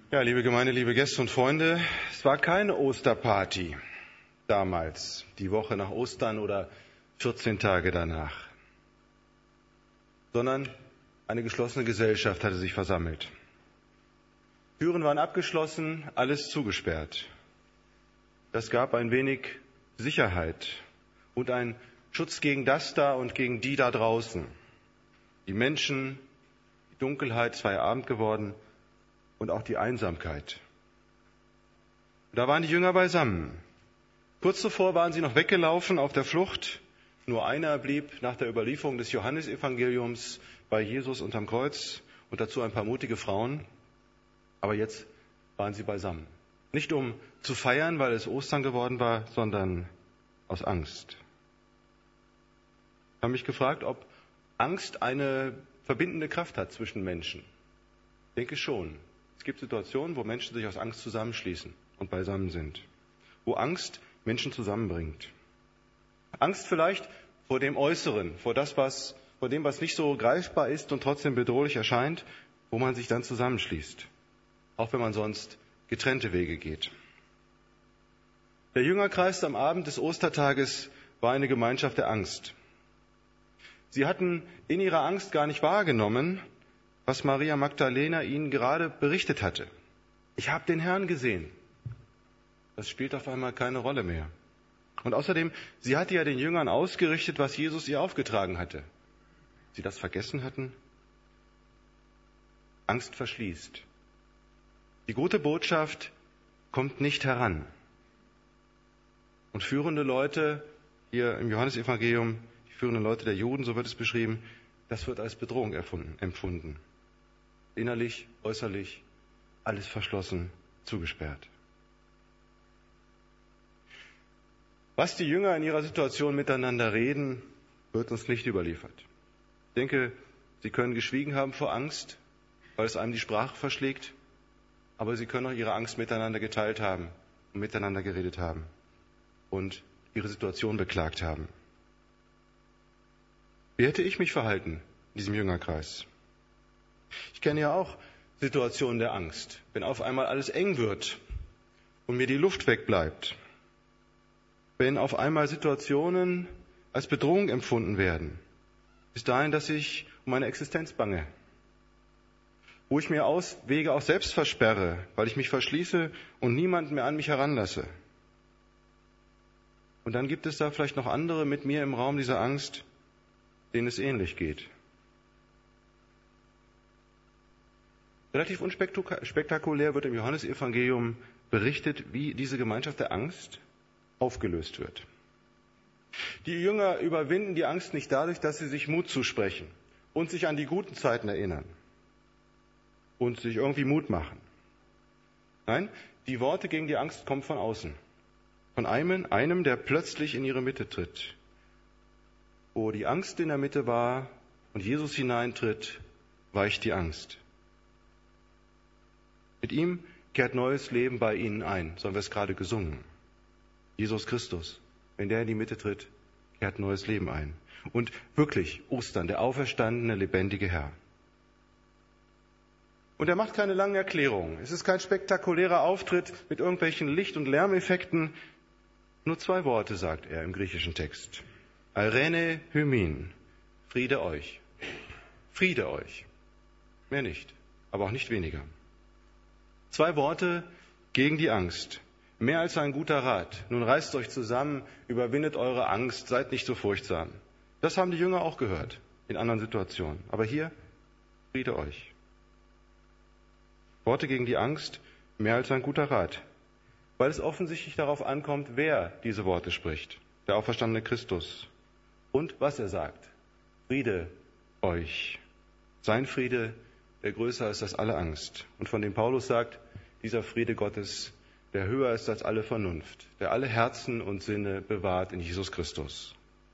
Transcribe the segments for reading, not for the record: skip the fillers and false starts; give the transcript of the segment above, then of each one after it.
Ja, liebe Gemeinde, liebe Gäste und Freunde, es war keine Osterparty damals, die Woche nach Ostern oder 14 Tage danach, sondern eine geschlossene Gesellschaft hatte sich versammelt. Türen waren abgeschlossen, alles zugesperrt. Das gab ein wenig Sicherheit und einen Schutz gegen das da und gegen die da draußen. Die Menschen, die Dunkelheit, es war ja Abend geworden, und auch die Einsamkeit. Da waren die Jünger beisammen. Kurz zuvor waren sie noch weggelaufen auf der Flucht. Nur einer blieb nach der Überlieferung des Johannesevangeliums bei Jesus unterm Kreuz und dazu ein paar mutige Frauen. Aber jetzt waren sie beisammen. Nicht um zu feiern, weil es Ostern geworden war, sondern aus Angst. Ich habe mich gefragt, ob Angst eine verbindende Kraft hat zwischen Menschen. Ich denke schon. Es gibt Situationen, wo Menschen sich aus Angst zusammenschließen und beisammen sind. Wo Angst Menschen zusammenbringt. Angst vielleicht vor dem Äußeren, vor dem, was nicht so greifbar ist und trotzdem bedrohlich erscheint, wo man sich dann zusammenschließt. Auch wenn man sonst getrennte Wege geht. Der Jüngerkreis am Abend des Ostertages war eine Gemeinschaft der Angst. Sie hatten in ihrer Angst gar nicht wahrgenommen, was Maria Magdalena ihnen gerade berichtet hatte. Ich habe den Herrn gesehen. Das spielt auf einmal keine Rolle mehr. Und außerdem, sie hatte ja den Jüngern ausgerichtet, was Jesus ihr aufgetragen hatte. Sie das vergessen hatten? Angst verschließt. Die gute Botschaft kommt nicht heran. Und führende Leute, hier im Johannesevangelium, die führenden Leute der Juden, so wird es beschrieben, das wird als Bedrohung empfunden. Innerlich, äußerlich, alles verschlossen, zugesperrt. Was die Jünger in ihrer Situation miteinander reden, wird uns nicht überliefert. Ich denke, sie können geschwiegen haben vor Angst, weil es einem die Sprache verschlägt, aber sie können auch ihre Angst miteinander geteilt haben und miteinander geredet haben und ihre Situation beklagt haben. Wie hätte ich mich verhalten in diesem Jüngerkreis? Ich kenne ja auch Situationen der Angst, wenn auf einmal alles eng wird und mir die Luft wegbleibt. Wenn auf einmal Situationen als Bedrohung empfunden werden, bis dahin, dass ich um meine Existenz bange. Wo ich mir Auswege auch selbst versperre, weil ich mich verschließe und niemanden mehr an mich heranlasse. Und dann gibt es da vielleicht noch andere mit mir im Raum dieser Angst, denen es ähnlich geht. Relativ unspektakulär wird im Johannesevangelium berichtet, wie diese Gemeinschaft der Angst aufgelöst wird. Die Jünger überwinden die Angst nicht dadurch, dass sie sich Mut zusprechen und sich an die guten Zeiten erinnern und sich irgendwie Mut machen. Nein, die Worte gegen die Angst kommen von außen. Von einem, der plötzlich in ihre Mitte tritt. Wo die Angst in der Mitte war und Jesus hineintritt, weicht die Angst. Mit ihm kehrt neues Leben bei ihnen ein, so haben wir es gerade gesungen. Jesus Christus, wenn der in die Mitte tritt, kehrt neues Leben ein. Und wirklich, Ostern, der auferstandene, lebendige Herr. Und er macht keine langen Erklärungen. Es ist kein spektakulärer Auftritt mit irgendwelchen Licht- und Lärmeffekten. Nur 2 Worte sagt er im griechischen Text. Eirene hymin, Friede euch. Friede euch. Mehr nicht, aber auch nicht weniger. 2 Worte gegen die Angst. Mehr als ein guter Rat. Nun reißt euch zusammen, überwindet eure Angst, seid nicht so furchtsam. Das haben die Jünger auch gehört in anderen Situationen. Aber hier, Friede euch. Worte gegen die Angst, mehr als ein guter Rat. Weil es offensichtlich darauf ankommt, wer diese Worte spricht. Der auferstandene Christus. Und was er sagt. Friede euch. Sein Friede, der größer ist als alle Angst. Und von dem Paulus sagt, dieser Friede Gottes, der höher ist als alle Vernunft, der alle Herzen und Sinne bewahrt in Jesus Christus.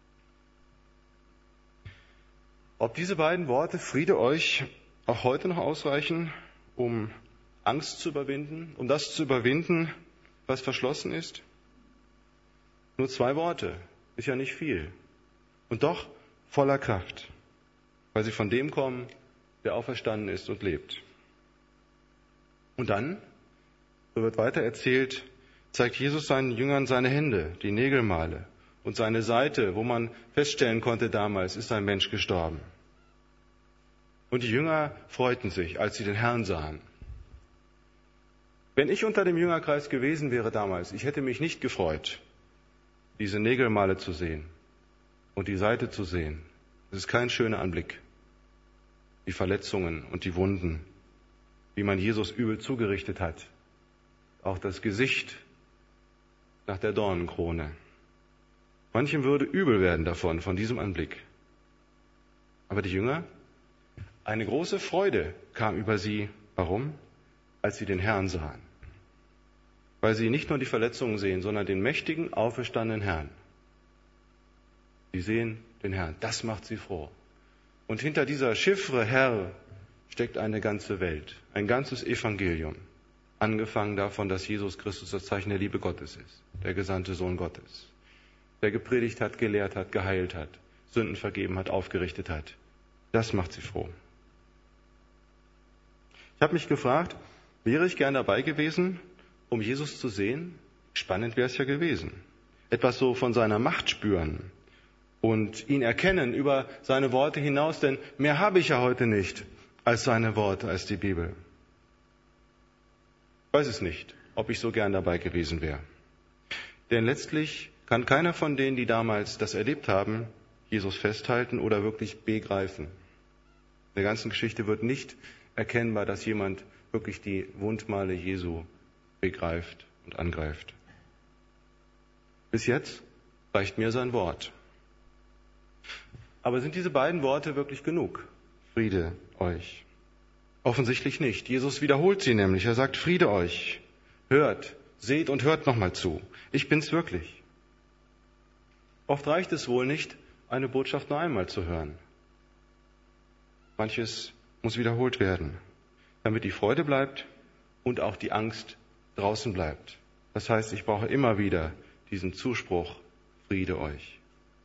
Ob diese beiden Worte, Friede euch, auch heute noch ausreichen, um Angst zu überwinden, um das zu überwinden, was verschlossen ist? Nur 2 Worte, ist ja nicht viel. Und doch voller Kraft, weil sie von dem kommen, der auferstanden ist und lebt. Und dann, so wird weiter erzählt, zeigt Jesus seinen Jüngern seine Hände, die Nägelmale und seine Seite, wo man feststellen konnte damals, ist ein Mensch gestorben. Und die Jünger freuten sich, als sie den Herrn sahen. Wenn ich unter dem Jüngerkreis gewesen wäre damals, ich hätte mich nicht gefreut, diese Nägelmale zu sehen und die Seite zu sehen. Das ist kein schöner Anblick. Die Verletzungen und die Wunden, wie man Jesus übel zugerichtet hat. Auch das Gesicht nach der Dornenkrone. Manchem würde übel werden davon, von diesem Anblick. Aber die Jünger, eine große Freude kam über sie. Warum? Als sie den Herrn sahen. Weil sie nicht nur die Verletzungen sehen, sondern den mächtigen, auferstandenen Herrn. Sie sehen den Herrn. Das macht sie froh. Und hinter dieser Chiffre Herr steckt eine ganze Welt, ein ganzes Evangelium. Angefangen davon, dass Jesus Christus das Zeichen der Liebe Gottes ist, der gesandte Sohn Gottes, der gepredigt hat, gelehrt hat, geheilt hat, Sünden vergeben hat, aufgerichtet hat. Das macht sie froh. Ich habe mich gefragt, wäre ich gern dabei gewesen, um Jesus zu sehen? Spannend wäre es ja gewesen. Etwas so von seiner Macht spüren und ihn erkennen über seine Worte hinaus, denn mehr habe ich ja heute nicht als seine Worte, als die Bibel. Ich weiß es nicht, ob ich so gern dabei gewesen wäre. Denn letztlich kann keiner von denen, die damals das erlebt haben, Jesus festhalten oder wirklich begreifen. In der ganzen Geschichte wird nicht erkennbar, dass jemand wirklich die Wundmale Jesu begreift und angreift. Bis jetzt reicht mir sein Wort. Aber sind diese beiden Worte wirklich genug? Friede euch. Offensichtlich nicht. Jesus wiederholt sie nämlich. Er sagt, Friede euch. Hört, seht und hört nochmal zu. Ich bin's wirklich. Oft reicht es wohl nicht, eine Botschaft nur einmal zu hören. Manches muss wiederholt werden, damit die Freude bleibt und auch die Angst draußen bleibt. Das heißt, ich brauche immer wieder diesen Zuspruch, Friede euch.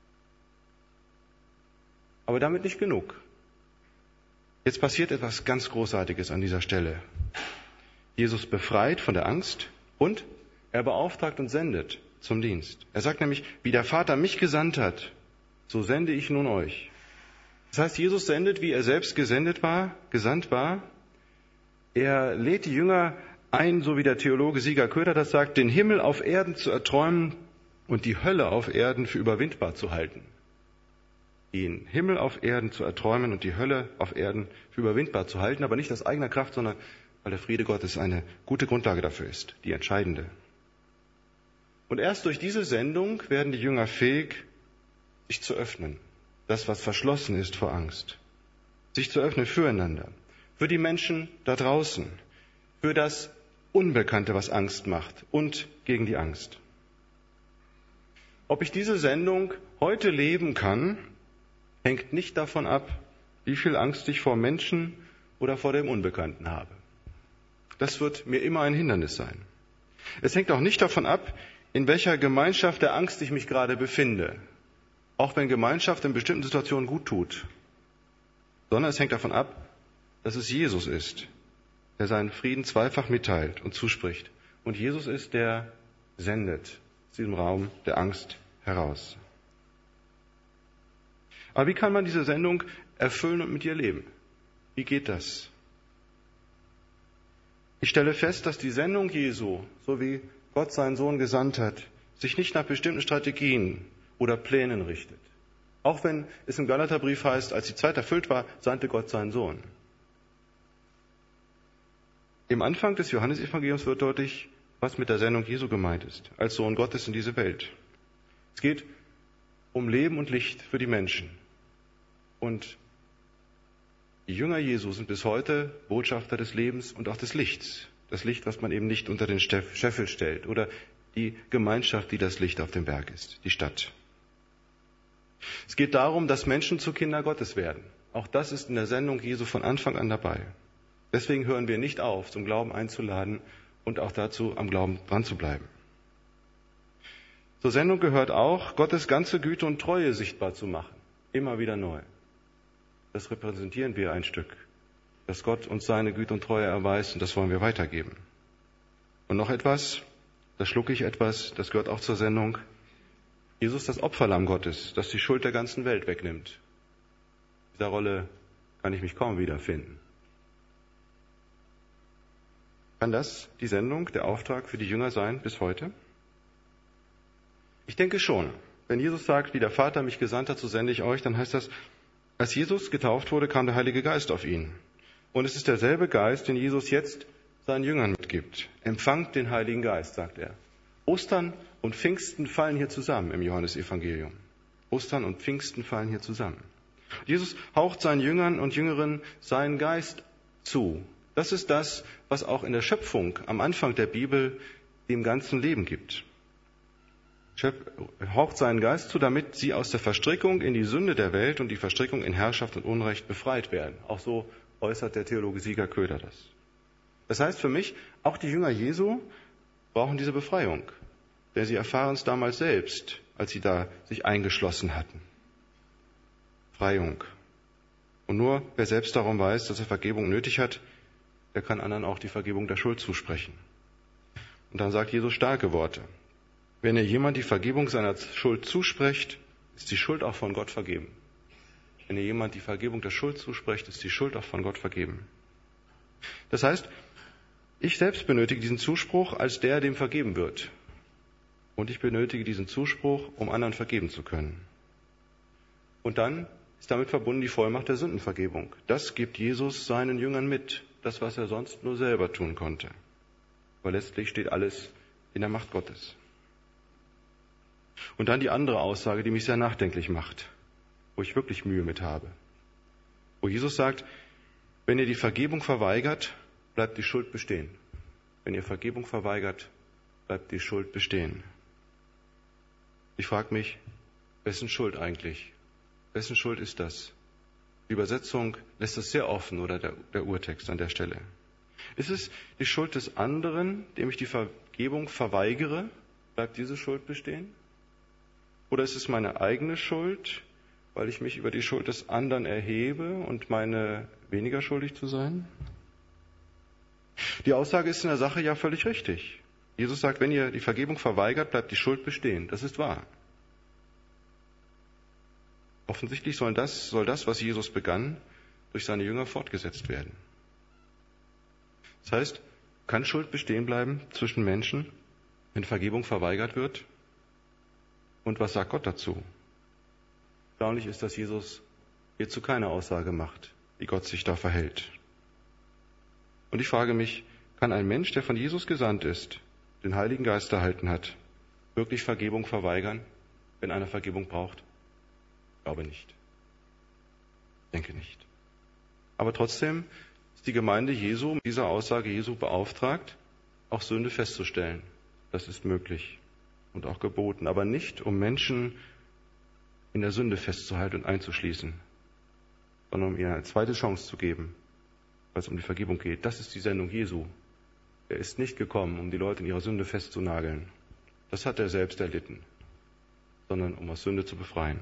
Aber damit nicht genug. Jetzt passiert etwas ganz Großartiges an dieser Stelle. Jesus befreit von der Angst und er beauftragt und sendet zum Dienst. Er sagt nämlich, wie der Vater mich gesandt hat, so sende ich nun euch. Das heißt, Jesus sendet, wie er selbst gesandt war. Er lädt die Jünger ein, so wie der Theologe Sieger Köder das sagt, den Himmel auf Erden zu erträumen und die Hölle auf Erden für überwindbar zu halten. Den Himmel auf Erden zu erträumen und die Hölle auf Erden für überwindbar zu halten, aber nicht aus eigener Kraft, sondern weil der Friede Gottes eine gute Grundlage dafür ist, die entscheidende. Und erst durch diese Sendung werden die Jünger fähig, sich zu öffnen. Das, was verschlossen ist vor Angst. Sich zu öffnen füreinander, für die Menschen da draußen, für das Unbekannte, was Angst macht und gegen die Angst. Ob ich diese Sendung heute leben kann, hängt nicht davon ab, wie viel Angst ich vor Menschen oder vor dem Unbekannten habe. Das wird mir immer ein Hindernis sein. Es hängt auch nicht davon ab, in welcher Gemeinschaft der Angst ich mich gerade befinde, auch wenn Gemeinschaft in bestimmten Situationen gut tut, sondern es hängt davon ab, dass es Jesus ist, der seinen Frieden zweifach mitteilt und zuspricht. Und Jesus ist, der sendet aus diesem Raum der Angst heraus. Aber wie kann man diese Sendung erfüllen und mit ihr leben? Wie geht das? Ich stelle fest, dass die Sendung Jesu, so wie Gott seinen Sohn gesandt hat, sich nicht nach bestimmten Strategien oder Plänen richtet. Auch wenn es im Galaterbrief heißt, als die Zeit erfüllt war, sandte Gott seinen Sohn. Im Anfang des Johannesevangeliums wird deutlich, was mit der Sendung Jesu gemeint ist, als Sohn Gottes in diese Welt. Es geht um Leben und Licht für die Menschen. Und die Jünger Jesu sind bis heute Botschafter des Lebens und auch des Lichts. Das Licht, was man eben nicht unter den Scheffel stellt. Oder die Gemeinschaft, die das Licht auf dem Berg ist, die Stadt. Es geht darum, dass Menschen zu Kinder Gottes werden. Auch das ist in der Sendung Jesu von Anfang an dabei. Deswegen hören wir nicht auf, zum Glauben einzuladen und auch dazu, am Glauben dran zu bleiben. Zur Sendung gehört auch, Gottes ganze Güte und Treue sichtbar zu machen. Immer wieder neu. Das repräsentieren wir ein Stück. dass Gott uns seine Güte und Treue erweist und das wollen wir weitergeben. Und noch etwas, da schlucke ich etwas, das gehört auch zur Sendung. Jesus, das Opferlamm Gottes, das die Schuld der ganzen Welt wegnimmt. In dieser Rolle kann ich mich kaum wiederfinden. Kann das die Sendung, der Auftrag für die Jünger sein bis heute? Ich denke schon. Wenn Jesus sagt, wie der Vater mich gesandt hat, so sende ich euch, dann heißt das, als Jesus getauft wurde, kam der Heilige Geist auf ihn. Und es ist derselbe Geist, den Jesus jetzt seinen Jüngern mitgibt. Empfangt den Heiligen Geist, sagt er. Ostern und Pfingsten fallen hier zusammen im Johannesevangelium. Ostern und Pfingsten fallen hier zusammen. Jesus haucht seinen Jüngern und Jüngerinnen seinen Geist zu. Das ist das, was auch in der Schöpfung am Anfang der Bibel dem ganzen Leben gibt. Haucht seinen Geist zu, damit sie aus der Verstrickung in die Sünde der Welt und die Verstrickung in Herrschaft und Unrecht befreit werden. Auch so äußert der Theologe Sieger Köder das. Das heißt für mich, auch die Jünger Jesu brauchen diese Befreiung. Denn sie erfahren es damals selbst, als sie da sich eingeschlossen hatten. Befreiung. Und nur wer selbst darum weiß, dass er Vergebung nötig hat, der kann anderen auch die Vergebung der Schuld zusprechen. Und dann sagt Jesus starke Worte. Wenn ihr jemand die Vergebung seiner Schuld zuspricht, ist die Schuld auch von Gott vergeben. Wenn ihr jemand die Vergebung der Schuld zuspricht, ist die Schuld auch von Gott vergeben. Das heißt, ich selbst benötige diesen Zuspruch als der, dem vergeben wird. Und ich benötige diesen Zuspruch, um anderen vergeben zu können. Und dann ist damit verbunden die Vollmacht der Sündenvergebung. Das gibt Jesus seinen Jüngern mit, das, was er sonst nur selber tun konnte. Aber letztlich steht alles in der Macht Gottes. Und dann die andere Aussage, die mich sehr nachdenklich macht, wo ich wirklich Mühe mit habe. Wo Jesus sagt, wenn ihr die Vergebung verweigert, bleibt die Schuld bestehen. Wenn ihr Vergebung verweigert, bleibt die Schuld bestehen. Ich frage mich, wessen Schuld eigentlich? Wessen Schuld ist das? Die Übersetzung lässt es sehr offen, oder der Urtext an der Stelle. Ist es die Schuld des anderen, dem ich die Vergebung verweigere? Bleibt diese Schuld bestehen? Oder ist es meine eigene Schuld, weil ich mich über die Schuld des anderen erhebe und meine weniger schuldig zu sein? Die Aussage ist in der Sache ja völlig richtig. Jesus sagt, wenn ihr die Vergebung verweigert, bleibt die Schuld bestehen. Das ist wahr. Offensichtlich soll das, was Jesus begann, durch seine Jünger fortgesetzt werden. Das heißt, kann Schuld bestehen bleiben zwischen Menschen, wenn Vergebung verweigert wird? Und was sagt Gott dazu? Erstaunlich ist, dass Jesus hierzu keine Aussage macht, wie Gott sich da verhält. Und ich frage mich, kann ein Mensch, der von Jesus gesandt ist, den Heiligen Geist erhalten hat, wirklich Vergebung verweigern, wenn einer Vergebung braucht? Ich glaube nicht. Ich denke nicht. Aber trotzdem ist die Gemeinde Jesu mit dieser Aussage Jesu beauftragt, auch Sünde festzustellen. Das ist möglich und auch geboten, aber nicht, um Menschen in der Sünde festzuhalten und einzuschließen, sondern um ihnen eine zweite Chance zu geben, weil es um die Vergebung geht. Das ist die Sendung Jesu. Er ist nicht gekommen, um die Leute in ihrer Sünde festzunageln. Das hat er selbst erlitten, sondern um aus Sünde zu befreien.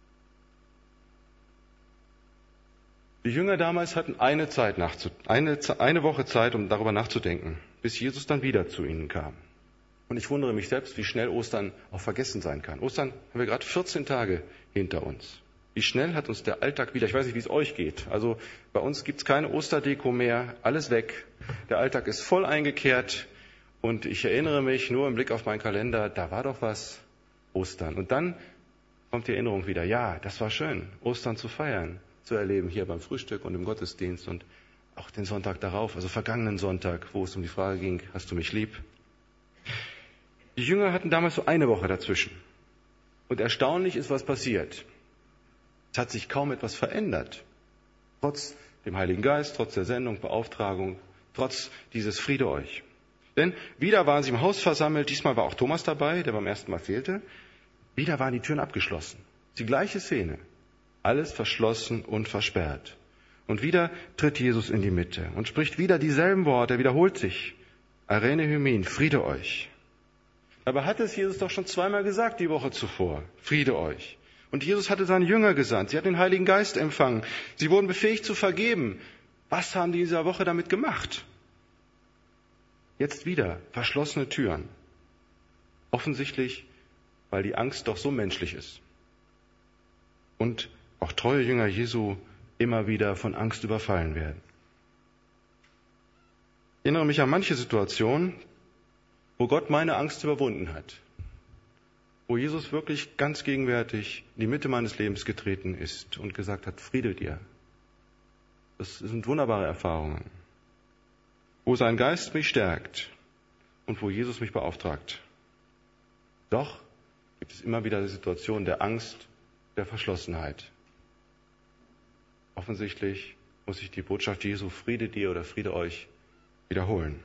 Die Jünger damals hatten eine Woche Zeit, um darüber nachzudenken, bis Jesus dann wieder zu ihnen kam. Und ich wundere mich selbst, wie schnell Ostern auch vergessen sein kann. Ostern haben wir gerade 14 Tage hinter uns. Wie schnell hat uns der Alltag wieder, ich weiß nicht, wie es euch geht. Also bei uns gibt es keine Osterdeko mehr, alles weg. Der Alltag ist voll eingekehrt und ich erinnere mich nur im Blick auf meinen Kalender, da war doch was, Ostern. Und dann kommt die Erinnerung wieder, ja, das war schön, Ostern zu feiern, zu erleben hier beim Frühstück und im Gottesdienst und auch den Sonntag darauf, also vergangenen Sonntag, wo es um die Frage ging, hast du mich lieb? Die Jünger hatten damals so eine Woche dazwischen. Und erstaunlich ist, was passiert. Es hat sich kaum etwas verändert. Trotz dem Heiligen Geist, trotz der Sendung, Beauftragung, trotz dieses Friede euch. Denn wieder waren sie im Haus versammelt, diesmal war auch Thomas dabei, der beim ersten Mal fehlte. Wieder waren die Türen abgeschlossen. Die gleiche Szene. Alles verschlossen und versperrt. Und wieder tritt Jesus in die Mitte und spricht wieder dieselben Worte, er wiederholt sich. Arene Hymin, Friede euch. Aber hat es Jesus doch schon zweimal gesagt die Woche zuvor. Friede euch. Und Jesus hatte seine Jünger gesandt. Sie hatten den Heiligen Geist empfangen. Sie wurden befähigt zu vergeben. Was haben die in dieser Woche damit gemacht? Jetzt wieder verschlossene Türen. Offensichtlich, weil die Angst doch so menschlich ist. Und auch treue Jünger Jesu immer wieder von Angst überfallen werden. Ich erinnere mich an manche Situationen, wo Gott meine Angst überwunden hat. Wo Jesus wirklich ganz gegenwärtig in die Mitte meines Lebens getreten ist und gesagt hat, Friede dir. Das sind wunderbare Erfahrungen. Wo sein Geist mich stärkt und wo Jesus mich beauftragt. Doch gibt es immer wieder die Situation der Angst, der Verschlossenheit. Offensichtlich muss ich die Botschaft Jesu, Friede dir oder Friede euch, wiederholen.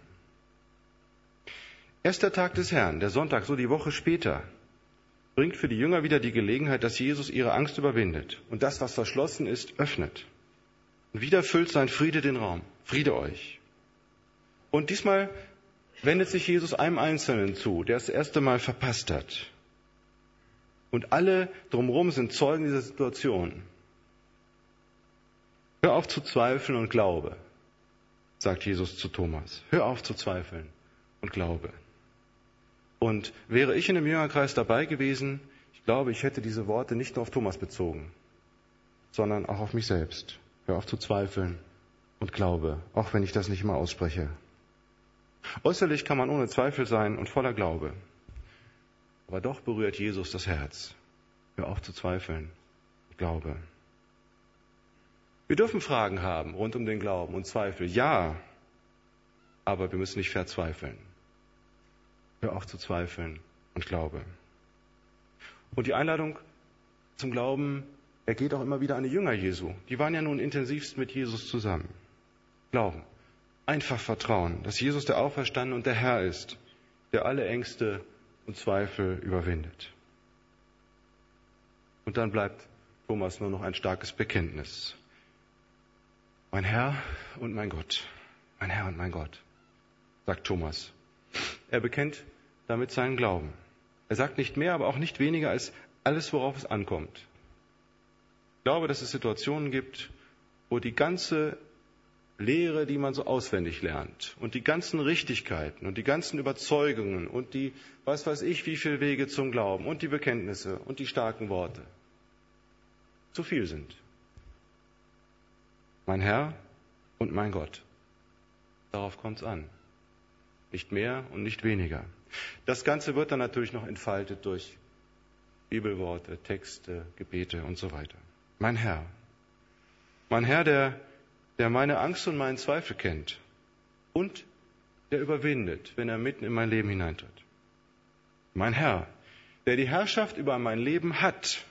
Erster Tag des Herrn, der Sonntag, so die Woche später, bringt für die Jünger wieder die Gelegenheit, dass Jesus ihre Angst überwindet und das, was verschlossen ist, öffnet. Und wieder füllt sein Friede den Raum. Friede euch. Und diesmal wendet sich Jesus einem Einzelnen zu, der es das erste Mal verpasst hat. Und alle drumherum sind Zeugen dieser Situation. Hör auf zu zweifeln und glaube, sagt Jesus zu Thomas. Hör auf zu zweifeln und glaube. Und wäre ich in dem Jüngerkreis dabei gewesen, ich glaube, ich hätte diese Worte nicht nur auf Thomas bezogen, sondern auch auf mich selbst. Hör auf zu zweifeln und glaube, auch wenn ich das nicht immer ausspreche. Äußerlich kann man ohne Zweifel sein und voller Glaube. Aber doch berührt Jesus das Herz. Hör auf zu zweifeln und glaube. Wir dürfen Fragen haben rund um den Glauben und Zweifel. Ja, aber wir müssen nicht verzweifeln. Hör auf zu zweifeln und glaube. Und die Einladung zum Glauben ergeht auch immer wieder an die Jünger Jesu. Die waren ja nun intensivst mit Jesus zusammen. Glauben. Einfach vertrauen, dass Jesus der Auferstandene und der Herr ist, der alle Ängste und Zweifel überwindet. Und dann bleibt Thomas nur noch ein starkes Bekenntnis. Mein Herr und mein Gott, mein Herr und mein Gott, sagt Thomas. Er bekennt damit seinen Glauben. Er sagt nicht mehr, aber auch nicht weniger als alles, worauf es ankommt. Ich glaube, dass es Situationen gibt, wo die ganze Lehre, die man so auswendig lernt und die ganzen Richtigkeiten und die ganzen Überzeugungen und die, was weiß ich, wie viele Wege zum Glauben und die Bekenntnisse und die starken Worte zu viel sind. Mein Herr und mein Gott. Darauf kommt es an. Nicht mehr und nicht weniger. Das Ganze wird dann natürlich noch entfaltet durch Bibelworte, Texte, Gebete und so weiter. Mein Herr. Mein Herr, der meine Angst und meinen Zweifel kennt und der überwindet, wenn er mitten in mein Leben hineintritt. Mein Herr, der die Herrschaft über mein Leben hat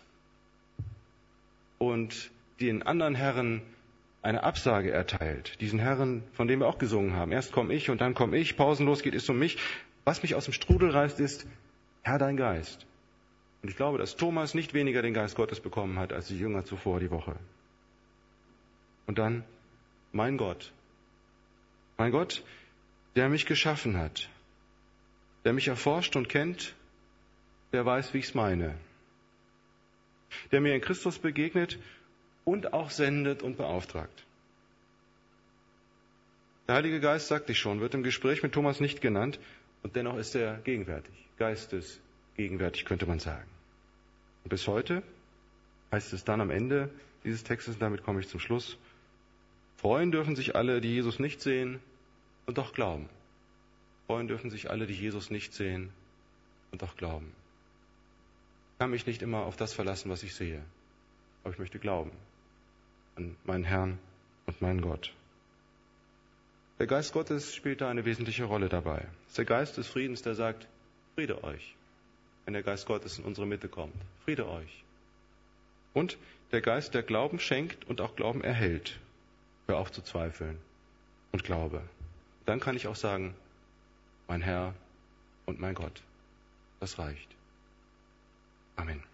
und den anderen Herren eine Absage erteilt. Diesen Herren, von dem wir auch gesungen haben. Erst komme ich und dann komme ich. Pausenlos geht es um mich. Was mich aus dem Strudel reißt, ist, Herr, dein Geist. Und ich glaube, dass Thomas nicht weniger den Geist Gottes bekommen hat, als die Jünger zuvor die Woche. Und dann, mein Gott, der mich geschaffen hat, der mich erforscht und kennt, der weiß, wie ich es meine, der mir in Christus begegnet und auch sendet und beauftragt. Der Heilige Geist, sagte ich schon, wird im Gespräch mit Thomas nicht genannt und dennoch ist er gegenwärtig, geistesgegenwärtig könnte man sagen. Und bis heute heißt es dann am Ende dieses Textes, und damit komme ich zum Schluss, freuen dürfen sich alle, die Jesus nicht sehen und doch glauben. Freuen dürfen sich alle, die Jesus nicht sehen und doch glauben. Ich kann mich nicht immer auf das verlassen, was ich sehe, aber ich möchte glauben an meinen Herrn und meinen Gott. Der Geist Gottes spielt da eine wesentliche Rolle dabei. Es ist der Geist des Friedens, der sagt, Friede euch, wenn der Geist Gottes in unsere Mitte kommt. Friede euch. Und der Geist, der Glauben schenkt und auch Glauben erhält. Hör auf zu zweifeln und glaube. Dann kann ich auch sagen, mein Herr und mein Gott. Das reicht. Amen.